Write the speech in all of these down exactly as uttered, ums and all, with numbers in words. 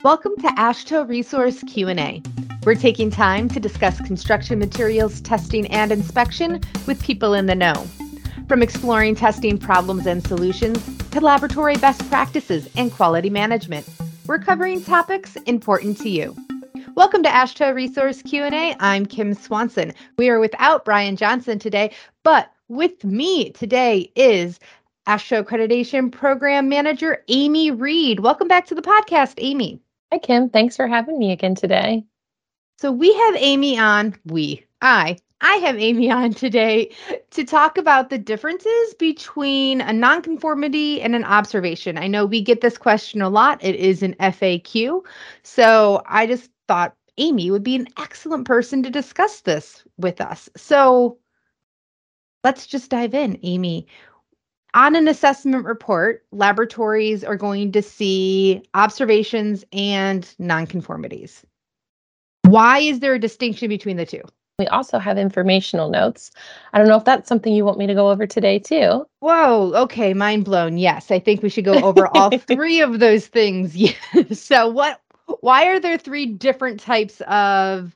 Welcome to AASHTO Resource Q and A. We're taking time to discuss construction materials testing and inspection with people in the know. From exploring testing problems and solutions to laboratory best practices and quality management, we're covering topics important to you. Welcome to AASHTO Resource Q and A. I'm Kim Swanson. We are without Brian Johnson today, but with me today is AASHTO Accreditation Program Manager Amy Reed. Welcome back to the podcast, Amy. Hi, Kim. Thanks for having me again today. So we have Amy on, we, I, I have Amy on today to talk about the differences between a nonconformity and an observation. I know we get this question a lot. It is an F A Q. So I just thought Amy would be an excellent person to discuss this with us. So let's just dive in, Amy. On an assessment report, laboratories are going to see observations and nonconformities. Why is there a distinction between the two? We also have informational notes. I don't know if that's something you want me to go over today too. Whoa, okay, mind blown. Yes, I think we should go over all three of those things. Yeah. So what, why are there three different types of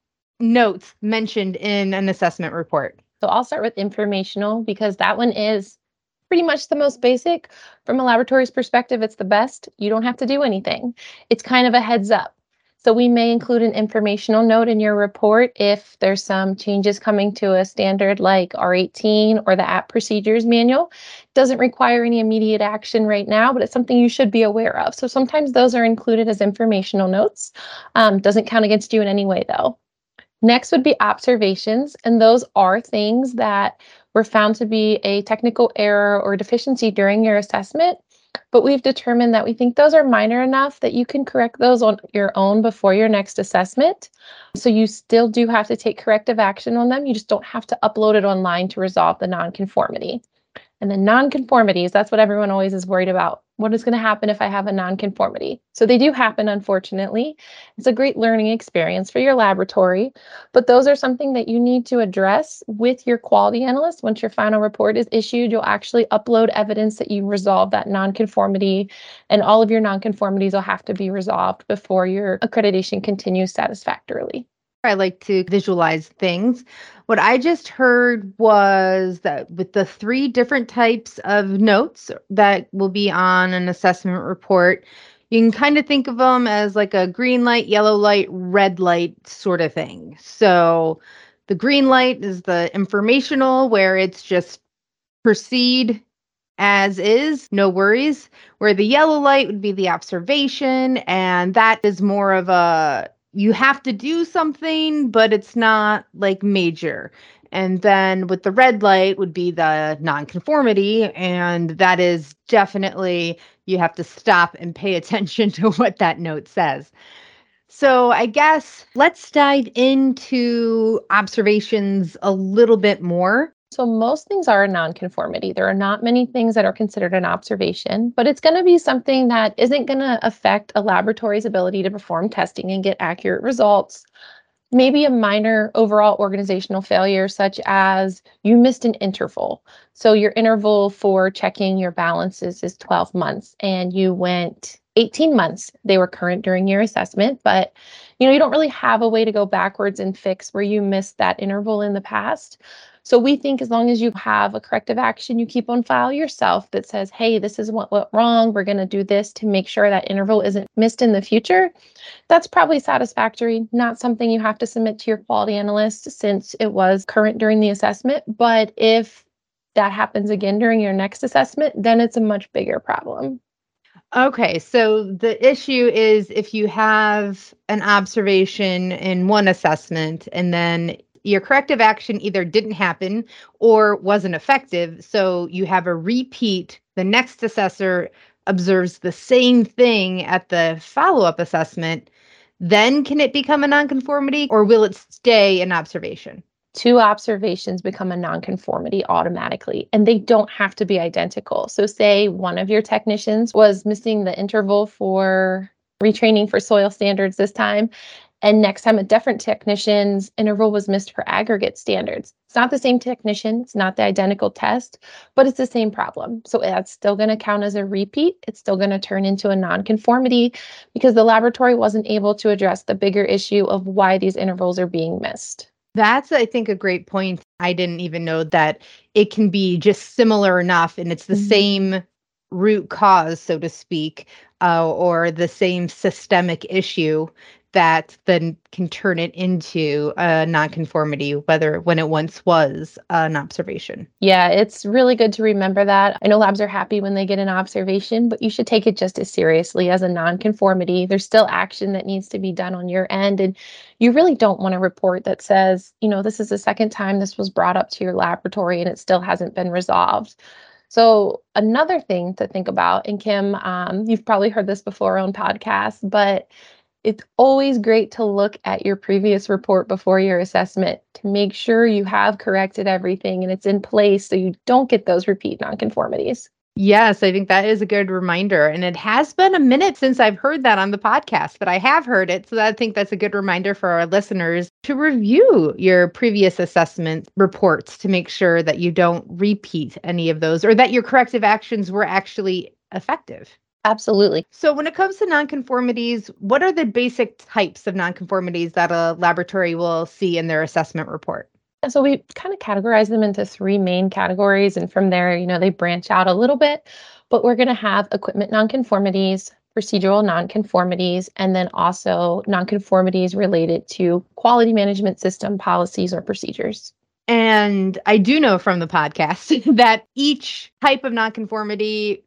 notes mentioned in an assessment report? So I'll start with informational because that one is pretty much the most basic. From a laboratory's perspective, it's the best. You don't have to do anything. It's kind of a heads up. So we may include an informational note in your report if there's some changes coming to a standard like R eighteen or the A P Procedures Manual. It doesn't require any immediate action right now, but it's something you should be aware of. So sometimes those are included as informational notes. Um, doesn't count against you in any way, though. Next would be observations, and those are things that were found to be a technical error or deficiency during your assessment, but we've determined that we think those are minor enough that you can correct those on your own before your next assessment. So you still do have to take corrective action on them. You just don't have to upload it online to resolve the nonconformity. And the nonconformities, that's what everyone always is worried about. What is going to happen if I have a nonconformity? So they do happen, unfortunately. It's a great learning experience for your laboratory, but those are something that you need to address with your quality analyst. Once your final report is issued, you'll actually upload evidence that you resolve that nonconformity, and all of your nonconformities will have to be resolved before your accreditation continues satisfactorily. I like to visualize things. What I just heard was that with the three different types of notes that will be on an assessment report, you can kind of think of them as like a green light, yellow light, red light sort of thing. So the green light is the informational, where it's just proceed as is, no worries, where the yellow light would be the observation, and that is more of a you have to do something, but it's not like major. And then with the red light would be the nonconformity, and that is definitely you have to stop and pay attention to what that note says. So I guess let's dive into observations a little bit more. So most things are a nonconformity. There are not many things that are considered an observation, but it's going to be something that isn't going to affect a laboratory's ability to perform testing and get accurate results. Maybe a minor overall organizational failure, such as you missed an interval. So your interval for checking your balances is twelve months, and you went eighteen months. They were current during your assessment, but you know, you don't really have a way to go backwards and fix where you missed that interval in the past. So we think as long as you have a corrective action you keep on file yourself that says, hey, this is what went wrong, we're going to do this to make sure that interval isn't missed in the future, that's probably satisfactory. Not something you have to submit to your quality analyst since it was current during the assessment. But if that happens again during your next assessment, then it's a much bigger problem. Okay, so the issue is if you have an observation in one assessment and then your corrective action either didn't happen or wasn't effective, so you have a repeat, the next assessor observes the same thing at the follow-up assessment, then can it become a nonconformity, or will it stay an observation? Two observations become a nonconformity automatically, and they don't have to be identical. So say one of your technicians was missing the interval for retraining for soil standards this time, And next time a different technician's interval was missed for aggregate standards. It's not the same technician, it's not the identical test, but it's the same problem. So that's still going to count as a repeat. It's still going to turn into a nonconformity because the laboratory wasn't able to address the bigger issue of why these intervals are being missed. That's, I think, a great point. I didn't even know that it can be just similar enough and it's the mm-hmm. same root cause, so to speak, uh, or the same systemic issue that then can turn it into a nonconformity, whether when it once was an observation. Yeah, it's really good to remember that. I know labs are happy when they get an observation, but you should take it just as seriously as a nonconformity. There's still action that needs to be done on your end. And you really don't want a report that says, you know, this is the second time this was brought up to your laboratory and it still hasn't been resolved. So another thing to think about, and Kim, um, you've probably heard this before on podcasts, but it's always great to look at your previous report before your assessment to make sure you have corrected everything and it's in place so you don't get those repeat nonconformities. Yes, I think that is a good reminder. And it has been a minute since I've heard that on the podcast, but I have heard it. So I think that's a good reminder for our listeners to review your previous assessment reports to make sure that you don't repeat any of those or that your corrective actions were actually effective. Absolutely. So when it comes to nonconformities, what are the basic types of nonconformities that a laboratory will see in their assessment report? So we kind of categorize them into three main categories. And from there, you know, they branch out a little bit, but we're going to have equipment nonconformities, procedural nonconformities, and then also nonconformities related to quality management system policies or procedures. And I do know from the podcast that each type of nonconformity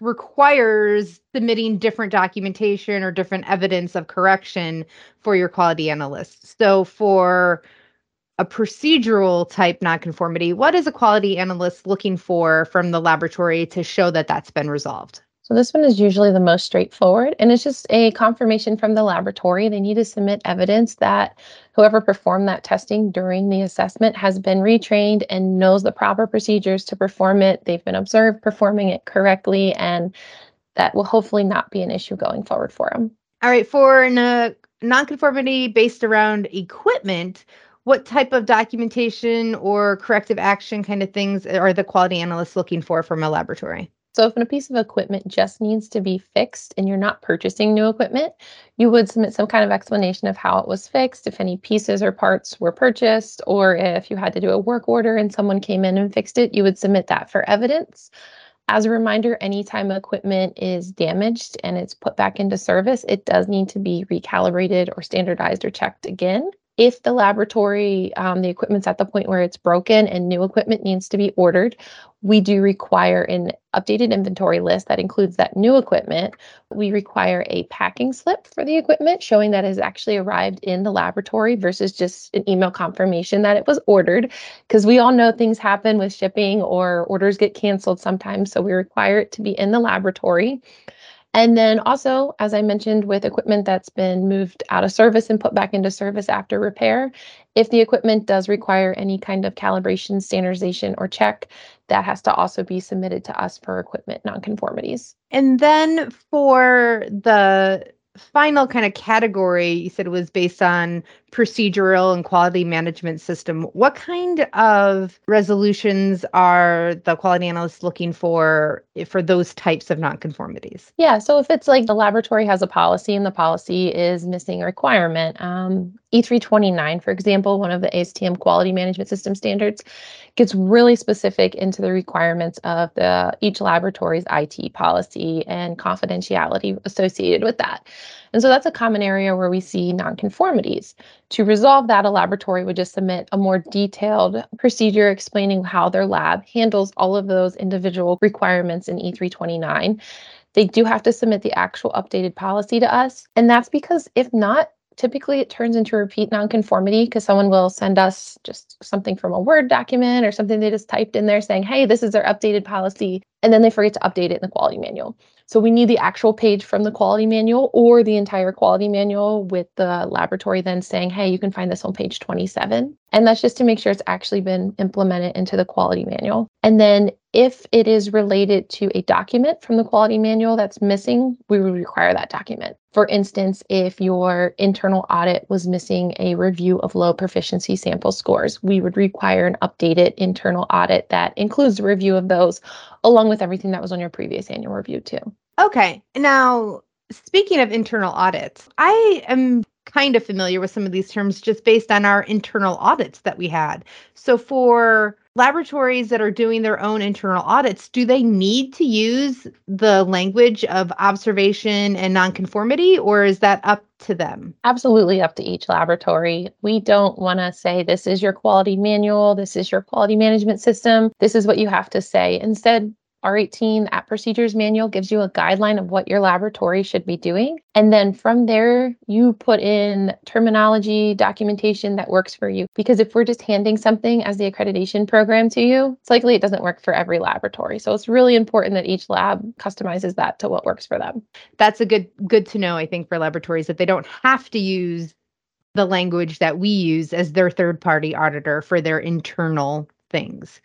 requires submitting different documentation or different evidence of correction for your quality analysts. So for a procedural type nonconformity, what is a quality analyst looking for from the laboratory to show that that's been resolved? So this one is usually the most straightforward, and it's just a confirmation from the laboratory. They need to submit evidence that whoever performed that testing during the assessment has been retrained and knows the proper procedures to perform it. They've been observed performing it correctly, and that will hopefully not be an issue going forward for them. All right, for a nonconformity based around equipment, what type of documentation or corrective action kind of things are the quality analysts looking for from a laboratory? So if a piece of equipment just needs to be fixed and you're not purchasing new equipment, you would submit some kind of explanation of how it was fixed, if any pieces or parts were purchased, or if you had to do a work order and someone came in and fixed it, you would submit that for evidence. As a reminder, anytime equipment is damaged and it's put back into service, it does need to be recalibrated or standardized or checked again. If the laboratory, um, the equipment's at the point where it's broken and new equipment needs to be ordered, we do require an updated inventory list that includes that new equipment. We require a packing slip for the equipment showing that it has actually arrived in the laboratory versus just an email confirmation that it was ordered, because we all know things happen with shipping or orders get canceled sometimes. So we require it to be in the laboratory. And then also, as I mentioned, with equipment that's been moved out of service and put back into service after repair, if the equipment does require any kind of calibration, standardization, or check, that has to also be submitted to us for equipment nonconformities. And then for the final kind of category, you said it was based on procedural and quality management system. What kind of resolutions are the quality analysts looking for for those types of nonconformities? Yeah, so if it's like the laboratory has a policy and the policy is missing a requirement, um, E three twenty-nine, for example, one of the A S T M quality management system standards, gets really specific into the requirements of the each laboratory's I T policy and confidentiality associated with that. And so that's a common area where we see nonconformities. To resolve that, a laboratory would just submit a more detailed procedure explaining how their lab handles all of those individual requirements in E three twenty-nine. They do have to submit the actual updated policy to us. And that's because if not, typically it turns into a repeat nonconformity because someone will send us just something from a Word document or something they just typed in there saying, hey, this is their updated policy. and then they forget to update it in the quality manual. So we need the actual page from the quality manual or the entire quality manual with the laboratory then saying, hey, you can find this on page twenty-seven. And that's just to make sure it's actually been implemented into the quality manual. And then if it is related to a document from the quality manual that's missing, we would require that document. For instance, if your internal audit was missing a review of low proficiency sample scores, we would require an updated internal audit that includes a review of those, along with everything that was on your previous annual review too. Okay. Now, speaking of internal audits, I am kind of familiar with some of these terms just based on our internal audits that we had. So for laboratories that are doing their own internal audits, do they need to use the language of observation and nonconformity, or is that up to them? Absolutely up to each laboratory. We don't want to say, this is your quality manual, this is your quality management system, this is what you have to say. Instead, R eighteen, that procedures manual, gives you a guideline of what your laboratory should be doing. And then from there, you put in terminology, documentation that works for you. Because if we're just handing something as the accreditation program to you, it's likely it doesn't work for every laboratory. So it's really important that each lab customizes that to what works for them. That's a good good to know, I think, for laboratories, that they don't have to use the language that we use as their third-party auditor for their internal things.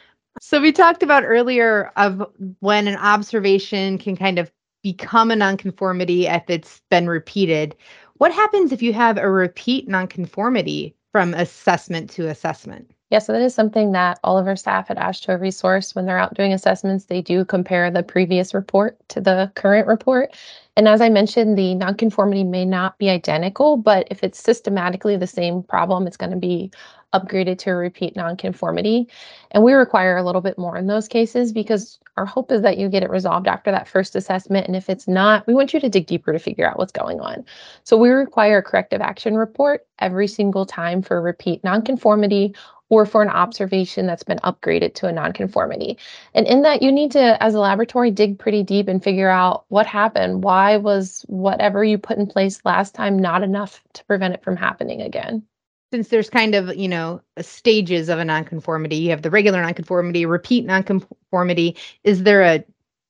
So we talked about earlier of when an observation can kind of become a nonconformity if it's been repeated. What happens if you have a repeat nonconformity from assessment to assessment? Yeah, so that is something that all of our staff at AASHTO Resource, when they're out doing assessments, they do compare the previous report to the current report. And as I mentioned, the nonconformity may not be identical, but if it's systematically the same problem, it's going to be upgraded to a repeat nonconformity. And we require a little bit more in those cases because our hope is that you get it resolved after that first assessment. And if it's not, we want you to dig deeper to figure out what's going on. So we require a corrective action report every single time for a repeat nonconformity or for an observation that's been upgraded to a nonconformity. And in that, you need to, as a laboratory, dig pretty deep and figure out what happened. Why was whatever you put in place last time not enough to prevent it from happening again? Since there's kind of, you know, stages of a nonconformity, you have the regular nonconformity, repeat nonconformity. Is there a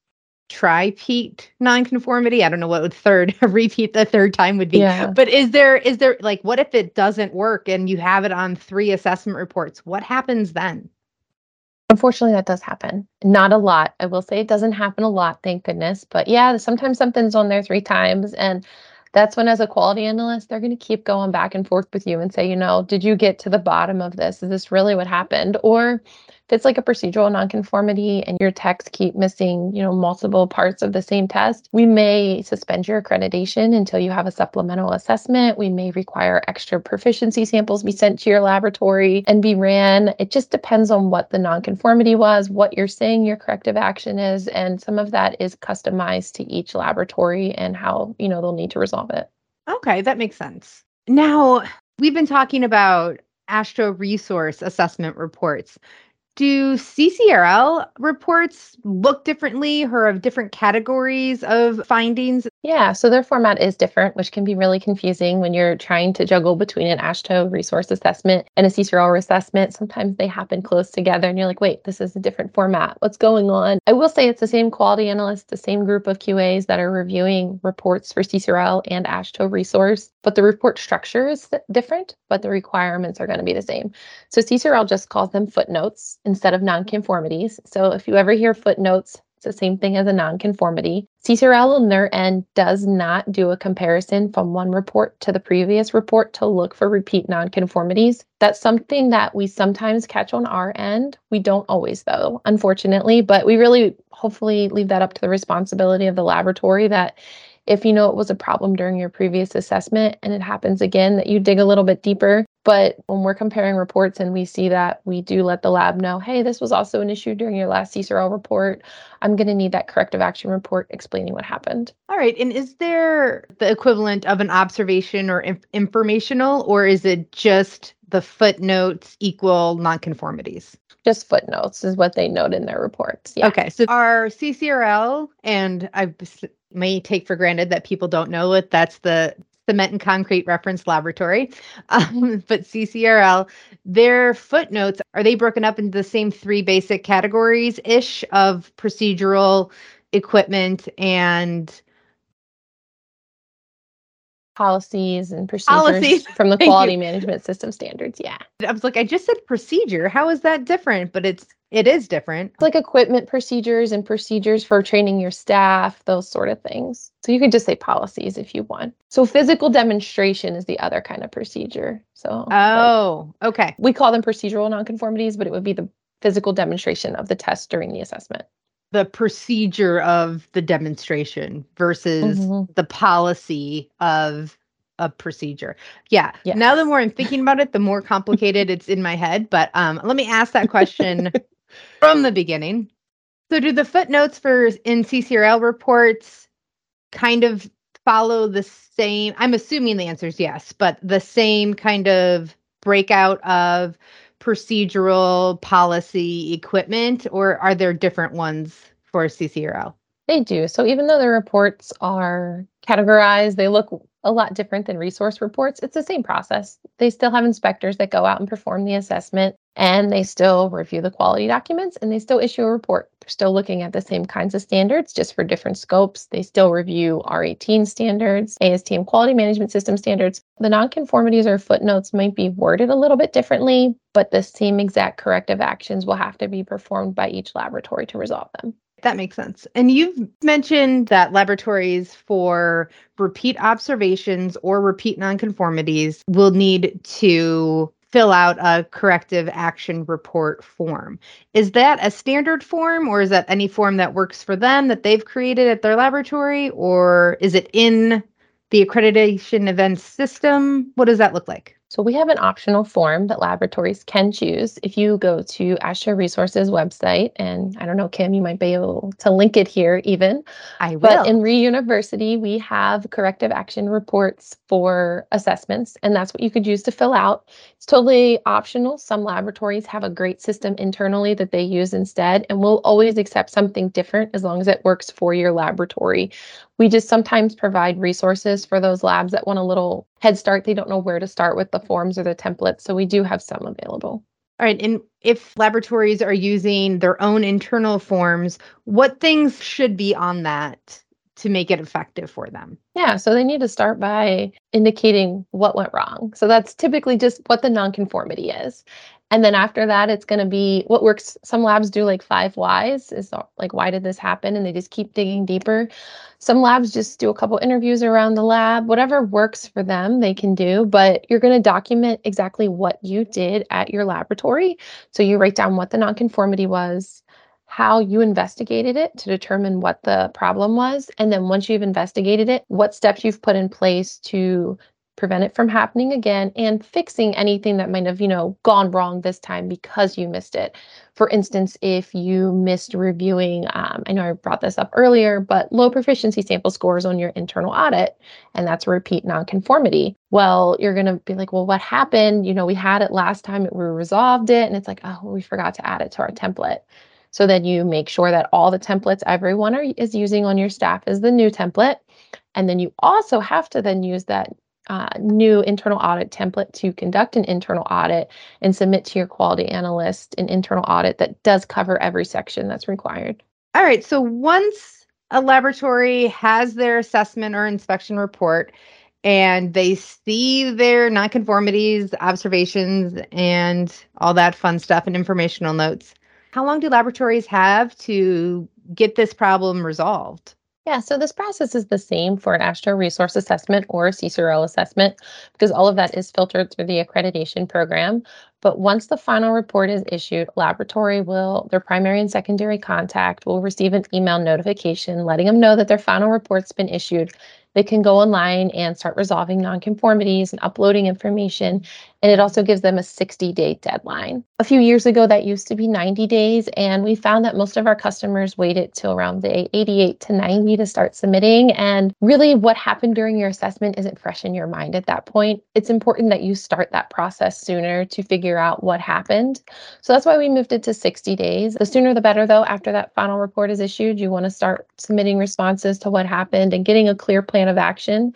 tri-peat nonconformity? I don't know what would third repeat the third time would be. Yeah. But is there is there like, what if it doesn't work and you have it on three assessment reports? What happens then? Unfortunately, that does happen. Not a lot. I will say it doesn't happen a lot, thank goodness. But yeah, sometimes something's on there three times. And that's when, as a quality analyst, they're going to keep going back and forth with you and say, you know, did you get to the bottom of this? Is this really what happened? Or if it's like a procedural nonconformity and your techs keep missing, you know, multiple parts of the same test, we may suspend your accreditation until you have a supplemental assessment. We may require extra proficiency samples be sent to your laboratory and be ran. It just depends on what the nonconformity was, what you're saying your corrective action is, and some of that is customized to each laboratory and how, you know, they'll need to resolve it. Okay, that makes sense. Now, we've been talking about AASHTO Resource assessment reports. Do C C R L reports look differently or have different categories of findings? Yeah, so their format is different, which can be really confusing when you're trying to juggle between an AASHTO resource assessment and a C C R L assessment. Sometimes they happen close together and you're like, wait, this is a different format. What's going on? I will say it's the same quality analysts, the same group of Q As that are reviewing reports for C C R L and AASHTO resource, but the report structure is different, but the requirements are going to be the same. So C C R L just calls them footnotes instead of nonconformities. So if you ever hear footnotes, it's the same thing as a nonconformity. C C R L on their end does not do a comparison from one report to the previous report to look for repeat nonconformities. That's something that we sometimes catch on our end. We don't always, though, unfortunately, but we really hopefully leave that up to the responsibility of the laboratory, that if you know it was a problem during your previous assessment and it happens again, that you dig a little bit deeper. But when we're comparing reports and we see that, we do let the lab know, hey, this was also an issue during your last C C R L report. I'm going to need that corrective action report explaining what happened. All right. And is there the equivalent of an observation or inf- informational, or is it just the footnotes equal nonconformities? Just footnotes is what they note in their reports. Yeah. Okay. So our C C R L, and I may take for granted that people don't know it, that's the Cement and Concrete Reference Laboratory. Um, but C C R L, their footnotes, are they broken up into the same three basic categories-ish of procedural, equipment, and policies and procedures policies? from the Thank quality you. management system standards. Yeah. I was like, I just said procedure. How is that different? But it's it is different. It's like equipment procedures and procedures for training your staff, those sort of things. So you could just say policies if you want. So physical demonstration is the other kind of procedure. So Oh, like, okay. We call them procedural nonconformities, but it would be the physical demonstration of the test during the assessment. The procedure of the demonstration versus mm-hmm. the policy of a procedure. Yeah. Yes. Now the more I'm thinking about it, the more complicated it's in my head. But um, let me ask that question from the beginning. So do the footnotes for in C C R L reports kind of follow the same? I'm assuming the answer is yes, but the same kind of breakout of procedural, policy, equipment, or are there different ones for C C R L? They do. So even though the reports are categorized, they look a lot different than resource reports. It's the same process. They still have inspectors that go out and perform the assessment, and they still review the quality documents, and they still issue a report. They're still looking at the same kinds of standards, just for different scopes. They still review R eighteen standards, A S T M quality management system standards. The nonconformities or footnotes might be worded a little bit differently, but the same exact corrective actions will have to be performed by each laboratory to resolve them. That makes sense. And you've mentioned that laboratories for repeat observations or repeat nonconformities will need to fill out a corrective action report form. Is that a standard form, or is that any form that works for them that they've created at their laboratory, or is it in the accreditation events system? What does that look like? So we have an optional form that laboratories can choose. If you go to ASHA Resources website, and I don't know, Kim, you might be able to link it here even. I will. But in ReUniversity, we have corrective action reports for assessments, and that's what you could use to fill out. It's totally optional. Some laboratories have a great system internally that they use instead, and we'll always accept something different as long as it works for your laboratory. We just sometimes provide resources for those labs that want a little head start. They don't know where to start with the forms or the templates, so we do have some available. All right. And if laboratories are using their own internal forms, what things should be on that to make it effective for them? Yeah, so they need to start by indicating what went wrong. So that's typically just what the nonconformity is. And then after that, it's going to be what works. Some labs do like five whys, is like, why did this happen? And they just keep digging deeper. Some labs just do a couple interviews around the lab. Whatever works for them, they can do. But you're going to document exactly what you did at your laboratory. So you write down what the nonconformity was, how you investigated it to determine what the problem was. And then once you've investigated it, what steps you've put in place to prevent it from happening again and fixing anything that might have, you know, gone wrong this time because you missed it. For instance, if you missed reviewing, um, I know I brought this up earlier, but low proficiency sample scores on your internal audit, and that's a repeat nonconformity. Well, you're going to be like, well, what happened? You know, we had it last time, we resolved it. And it's like, oh, we forgot to add it to our template. So then you make sure that all the templates everyone are, is using on your staff is the new template. And then you also have to then use that uh, new internal audit template to conduct an internal audit and submit to your quality analyst an internal audit that does cover every section that's required. All right. So once a laboratory has their assessment or inspection report and they see their nonconformities, observations, and all that fun stuff and informational notes, how long do laboratories have to get this problem resolved? Yeah, so this process is the same for an ASHA resource assessment or a C C R L assessment because all of that is filtered through the accreditation program. But once the final report is issued, laboratory will, their primary and secondary contact will receive an email notification letting them know that their final report's been issued. They can go online and start resolving nonconformities and uploading information. And it also gives them a sixty-day deadline. A few years ago, that used to be ninety days. And we found that most of our customers waited till around day eighty-eight to ninety to start submitting. And really what happened during your assessment isn't fresh in your mind at that point. It's important that you start that process sooner to figure out what happened. So that's why we moved it to sixty days. The sooner the better, though. After that final report is issued, you want to start submitting responses to what happened and getting a clear plan of action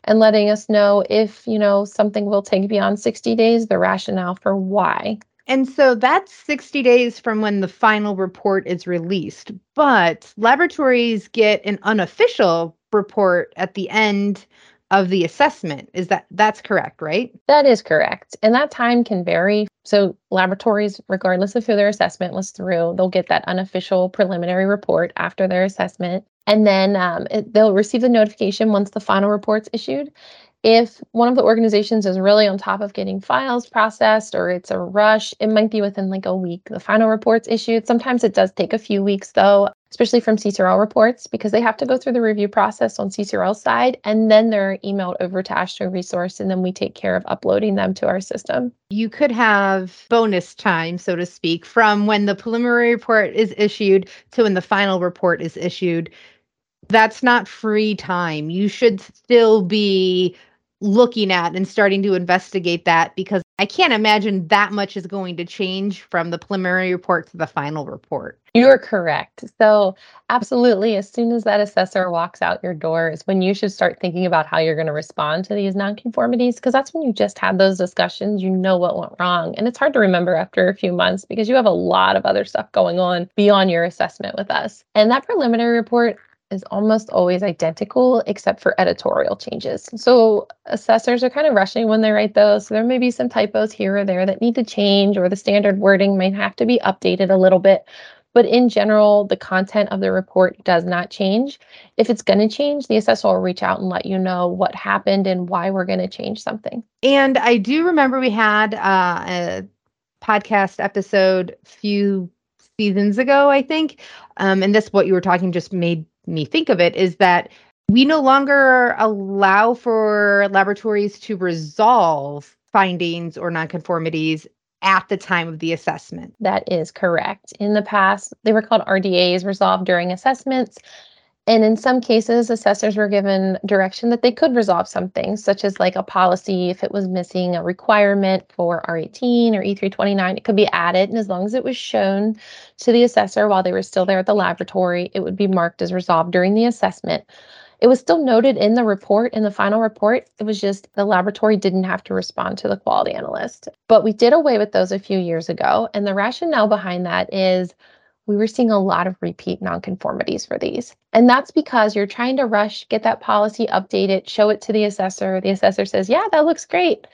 and letting us know if, you know, something will take beyond sixty days, the rationale for why. And so that's sixty days from when the final report is released. But laboratories get an unofficial report at the end of the assessment. Is that that's correct, right? That is correct. And that time can vary. So laboratories, regardless of who their assessment was through, they'll get that unofficial preliminary report after their assessment. And then um, it, they'll receive the notification once the final report's issued. If one of the organizations is really on top of getting files processed or it's a rush, it might be within like a week. The final report's issued. Sometimes it does take a few weeks though, especially from C C R L reports, because they have to go through the review process on C C R L side, and then they're emailed over to AASHTO Resource, and then we take care of uploading them to our system. You could have bonus time, so to speak, from when the preliminary report is issued to when the final report is issued. That's not free time. You should still be looking at and starting to investigate that, because I can't imagine that much is going to change from the preliminary report to the final report. You're correct. So absolutely, as soon as that assessor walks out your door is when you should start thinking about how you're going to respond to these nonconformities, because that's when you just had those discussions, you know what went wrong. And it's hard to remember after a few months because you have a lot of other stuff going on beyond your assessment with us. And that preliminary report is almost always identical except for editorial changes. So assessors are kind of rushing when they write those. So there may be some typos here or there that need to change, or the standard wording might have to be updated a little bit. But in general, the content of the report does not change. If it's going to change, the assessor will reach out and let you know what happened and why we're going to change something. And I do remember we had uh, a podcast episode a few seasons ago, I think. Um, and this, what you were talking just made me think of it, is that we no longer allow for laboratories to resolve findings or nonconformities at the time of the assessment. That is correct. In the past, they were called R D As, resolved during assessments. And in some cases, assessors were given direction that they could resolve some things, such as like a policy, if it was missing a requirement for R eighteen or E three twenty-nine, it could be added. And as long as it was shown to the assessor while they were still there at the laboratory, it would be marked as resolved during the assessment. It was still noted in the report, in the final report. It was just the laboratory didn't have to respond to the quality analyst. But we did away with those a few years ago. And the rationale behind that is we were seeing a lot of repeat nonconformities for these. And that's because you're trying to rush, get that policy updated, show it to the assessor. The assessor says, yeah, that looks great.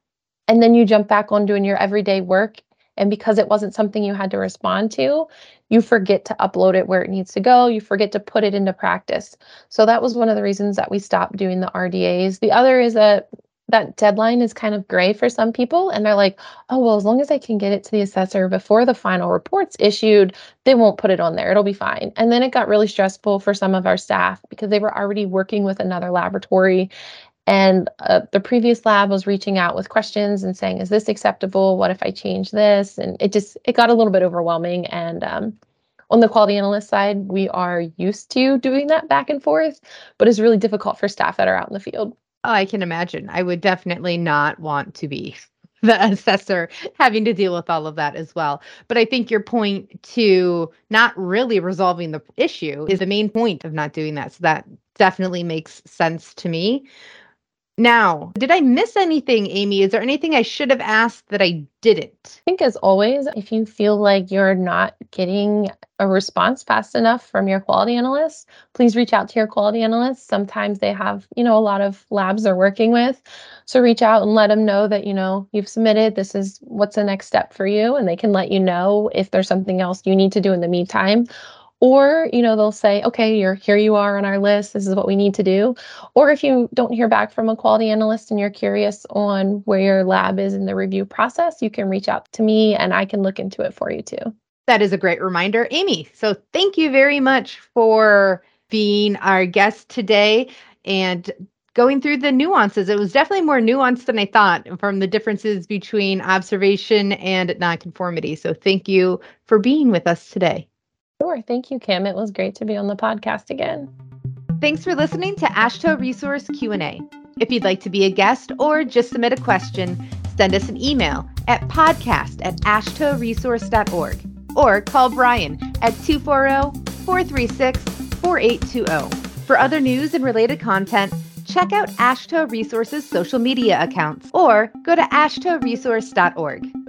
And then you jump back on doing your everyday work. And because it wasn't something you had to respond to, you forget to upload it where it needs to go. You forget to put it into practice. So that was one of the reasons that we stopped doing the R D As. The other is that that deadline is kind of gray for some people. And they're like, oh, well, as long as I can get it to the assessor before the final report's issued, they won't put it on there. It'll be fine. And then it got really stressful for some of our staff because they were already working with another laboratory. And uh, the previous lab was reaching out with questions and saying, is this acceptable? What if I change this? And it just, it got a little bit overwhelming. And um, on the quality analyst side, we are used to doing that back and forth, but it's really difficult for staff that are out in the field. Oh, I can imagine. I would definitely not want to be the assessor having to deal with all of that as well. But I think your point to not really resolving the issue is the main point of not doing that. So that definitely makes sense to me. Now, did I miss anything, Amy? Is there anything I should have asked that I didn't? I think as always, if you feel like you're not getting a response fast enough from your quality analyst, please reach out to your quality analyst. Sometimes they have, you know, a lot of labs they're working with. So reach out and let them know that, you know, you've submitted, this is what's the next step for you. And they can let you know if there's something else you need to do in the meantime. Or, you know, they'll say, okay, you're here you are on our list. This is what we need to do. Or if you don't hear back from a quality analyst and you're curious on where your lab is in the review process, you can reach out to me and I can look into it for you too. That is a great reminder, Amy. So thank you very much for being our guest today and going through the nuances. It was definitely more nuanced than I thought from the differences between observation and nonconformity. So thank you for being with us today. Sure. Thank you, Kim. It was great to be on the podcast again. Thanks for listening to AASHTO Resource Q and A. If you'd like to be a guest or just submit a question, send us an email at podcast at ashto resource dot org or call Brian at two four zero, four three six, four eight two zero. For other news and related content, check check out AASHTO Resources social media accounts or go to ashto resource dot org.